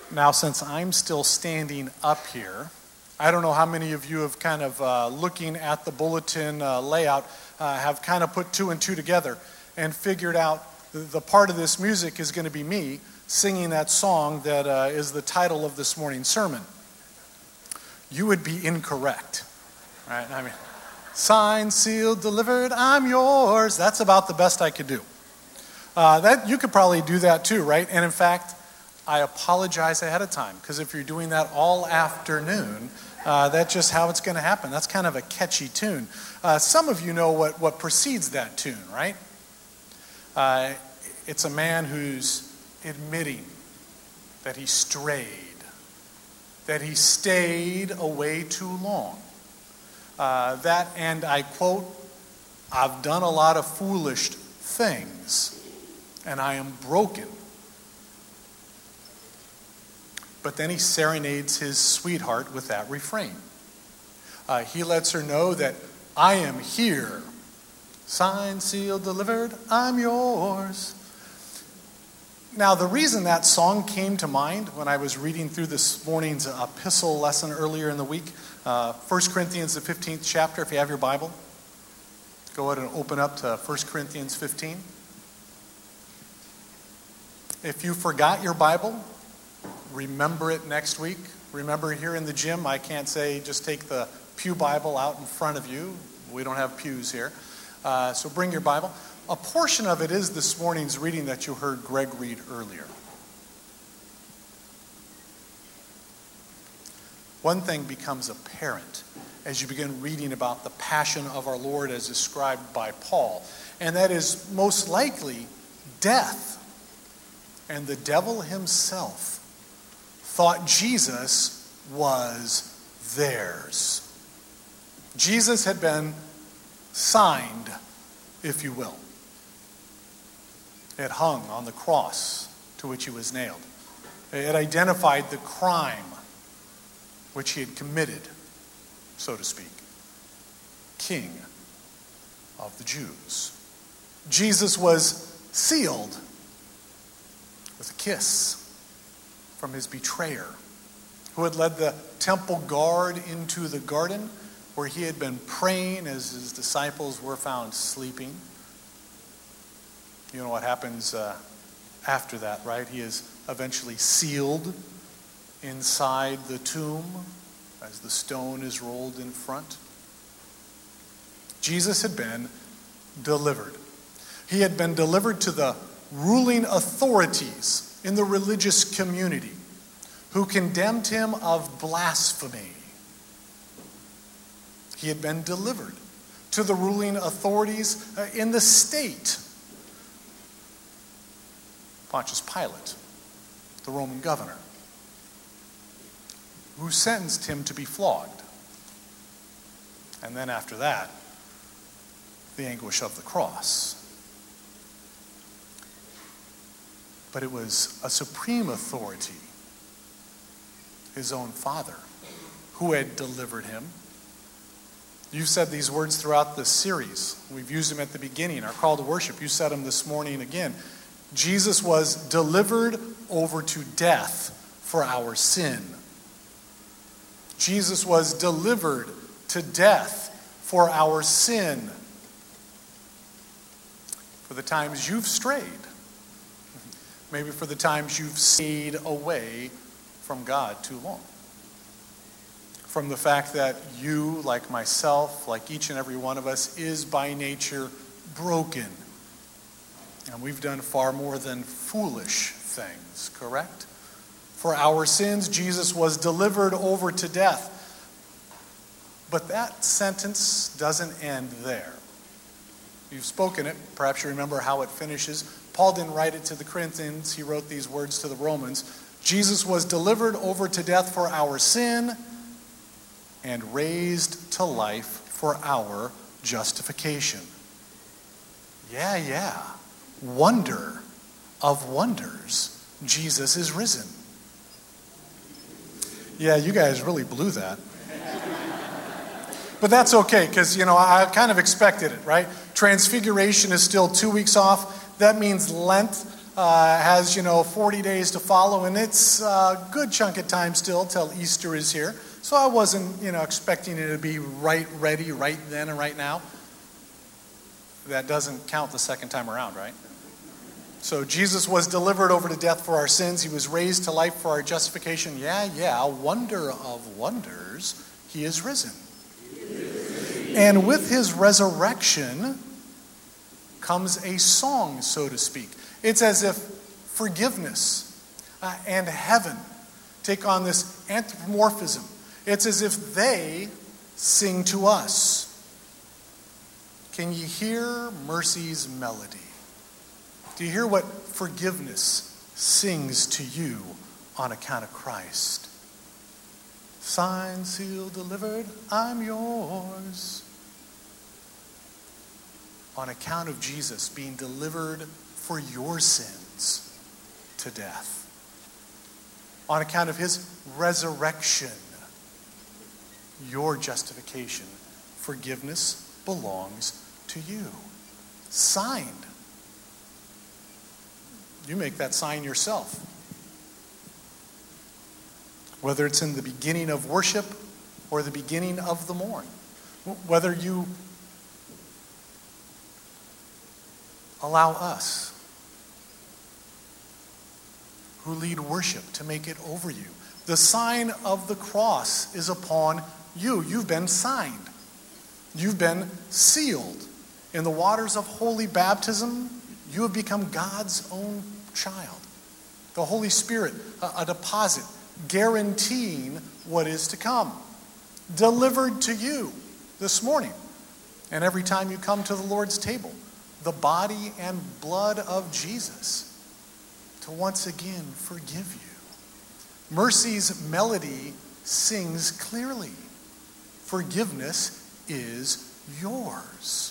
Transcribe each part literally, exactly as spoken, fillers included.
Now, since I'm still standing up here, I don't know how many of you have kind of uh, looking at the bulletin uh, layout, uh, have kind of put two and two together and figured out the, the part of this music is going to be me singing that song that uh, is the title of this morning's sermon. You would be incorrect, right? I mean, signed, sealed, delivered, I'm yours. That's about the best I could do. Uh, that you could probably do that too, right? And in fact, I apologize ahead of time, because if you're doing that all afternoon, uh, that's just how it's going to happen. That's kind of a catchy tune. Uh, some of you know what, what precedes that tune, right? Uh, it's a man who's admitting that he strayed, that he stayed away too long. Uh, that, and I quote, I've done a lot of foolish things, and I am broken. But then he serenades his sweetheart with that refrain. Uh, he lets her know that I am here. Signed, sealed, delivered, I'm yours. Now, the reason that song came to mind when I was reading through this morning's epistle lesson earlier in the week, uh, First Corinthians, the fifteenth chapter, if you have your Bible, go ahead and open up to First Corinthians fifteen. If you forgot your Bible, remember it next week. Remember, here in the gym, I can't say just take the pew Bible out in front of you. We don't have pews here. Uh, so bring your Bible. A portion of it is this morning's reading that you heard Greg read earlier. One thing becomes apparent as you begin reading about the passion of our Lord as described by Paul, and that is most likely death. And the devil himself thought Jesus was theirs. Jesus had been signed, if you will. It hung on the cross to which he was nailed. It identified the crime which he had committed, so to speak. King of the Jews. Jesus was sealed with a kiss from his betrayer, who had led the temple guard into the garden where he had been praying as his disciples were found sleeping. You know what happens uh, after that, right? He is eventually sealed inside the tomb as the stone is rolled in front. Jesus had been delivered. He had been delivered to the ruling authorities in the religious community who condemned him of blasphemy. He had been delivered to the ruling authorities in the state. Pontius Pilate, the Roman governor, who sentenced him to be flogged. And then after that, the anguish of the cross. But it was a supreme authority, his own Father, who had delivered him. You've said these words throughout this series. We've used them at the beginning, our call to worship. You said them this morning again. Jesus was delivered over to death for our sin. Jesus was delivered to death for our sin. For the times you've strayed, maybe for the times you've stayed away from God too long. From the fact that you, like myself, like each and every one of us, is by nature broken. And we've done far more than foolish things, correct? For our sins, Jesus was delivered over to death. But that sentence doesn't end there. You've spoken it. Perhaps you remember how it finishes. Paul didn't write it to the Corinthians. He wrote these words to the Romans. Jesus was delivered over to death for our sin and raised to life for our justification. Yeah, yeah. Wonder of wonders. Jesus is risen. Yeah, you guys really blew that. But that's okay, because, you know, I kind of expected it, right? Transfiguration is still two weeks off. That means Lent uh, has, you know, forty days to follow, and it's a good chunk of time still till Easter is here. So I wasn't, you know, expecting it to be right ready right then and right now. That doesn't count the second time around, right? So Jesus was delivered over to death for our sins. He was raised to life for our justification. Yeah, yeah, wonder of wonders, he is risen. And with his resurrection comes a song, so to speak. It's as if forgiveness uh, and heaven take on this anthropomorphism. It's as if they sing to us. Can you hear mercy's melody? Do you hear what forgiveness sings to you on account of Christ? Signed, sealed, delivered, I'm yours. On account of Jesus being delivered for your sins to death. On account of his resurrection, your justification, forgiveness belongs to you. Signed. You make that sign yourself. Whether it's in the beginning of worship or the beginning of the morn. Whether you allow us who lead worship to make it over you. The sign of the cross is upon you. You've been signed. You've been sealed. In the waters of holy baptism, you have become God's own child. The Holy Spirit, a, a deposit, guaranteeing what is to come. Delivered to you this morning. And every time you come to the Lord's table, the body and blood of Jesus to once again forgive you. Mercy's melody sings clearly. Forgiveness is yours.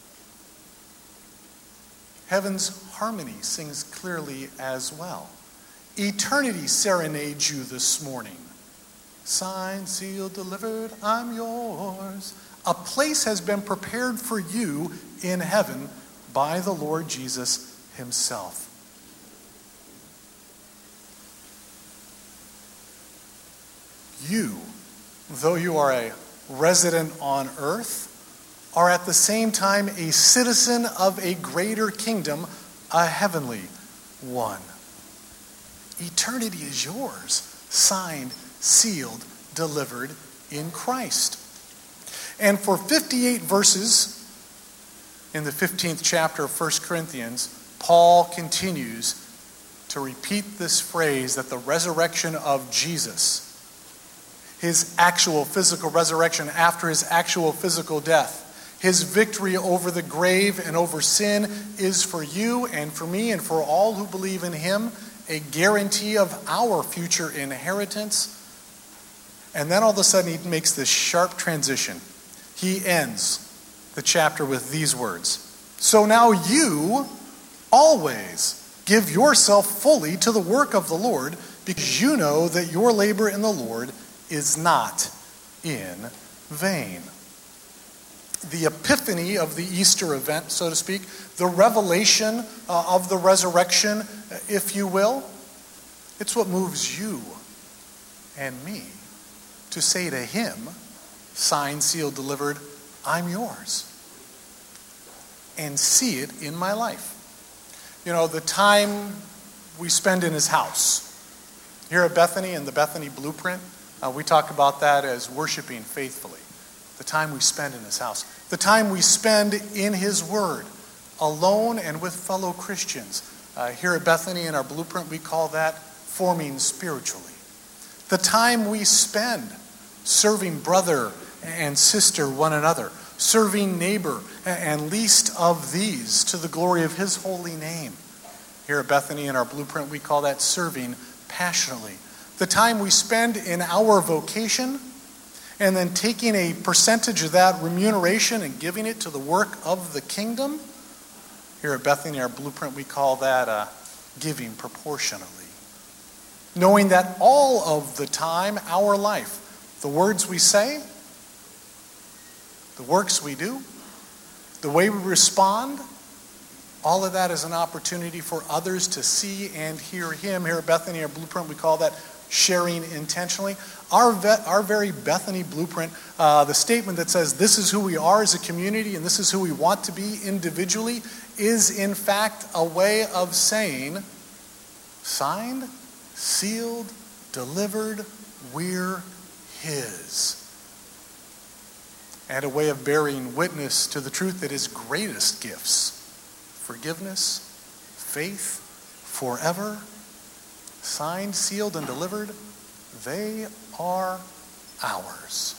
Heaven's harmony sings clearly as well. Eternity serenades you this morning. Signed, sealed, delivered, I'm yours. A place has been prepared for you in heaven by the Lord Jesus himself. You, though you are a resident on earth, are at the same time a citizen of a greater kingdom, a heavenly one. Eternity is yours, signed, sealed, delivered in Christ. And for fifty-eight verses in the fifteenth chapter of First Corinthians, Paul continues to repeat this phrase that the resurrection of Jesus, his actual physical resurrection after his actual physical death, his victory over the grave and over sin is for you and for me and for all who believe in him a guarantee of our future inheritance. And then all of a sudden he makes this sharp transition. He ends the chapter with these words. So now you always give yourself fully to the work of the Lord, because you know that your labor in the Lord is not in vain. The epiphany of the Easter event, so to speak, the revelation uh, of the resurrection, if you will, it's what moves you and me to say to him, signed, sealed, delivered, I'm yours. And see it in my life. You know, the time we spend in his house. Here at Bethany and the Bethany Blueprint, uh, we talk about that as worshiping faithfully. The time we spend in his house. The time we spend in his word, alone and with fellow Christians. Uh, here at Bethany in our Blueprint, we call that forming spiritually. The time we spend serving brother and sister one another, serving neighbor and least of these to the glory of his holy name. Here at Bethany in our Blueprint, we call that serving passionately. The time we spend in our vocation, and then taking a percentage of that remuneration and giving it to the work of the kingdom. Here at Bethany, our Blueprint, we call that uh, giving proportionally. Knowing that all of the time, our life, the words we say, the works we do, the way we respond, All of that is an opportunity for others to see and hear him. Here at Bethany, our blueprint, we call that sharing intentionally. Our, vet, our very Bethany blueprint, uh, the statement that says this is who we are as a community and this is who we want to be individually, is in fact a way of saying, signed, sealed, delivered, we're his. And a way of bearing witness to the truth that his greatest gifts, forgiveness, faith, forever, signed, sealed, and delivered, they are ours.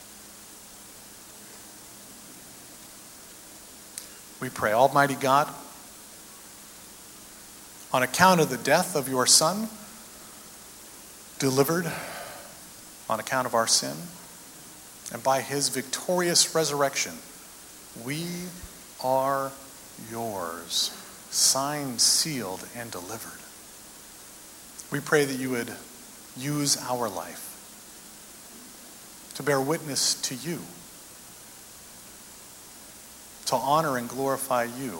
We pray, Almighty God, on account of the death of your Son, delivered on account of our sin, and by his victorious resurrection, we are yours, signed, sealed, and delivered. We pray that you would use our life to bear witness to you, to honor and glorify you,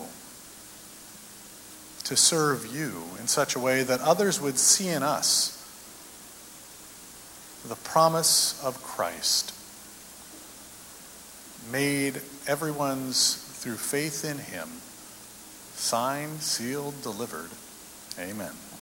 to serve you in such a way that others would see in us the promise of Christ, made everyone's through faith in him, signed, sealed, delivered. Amen.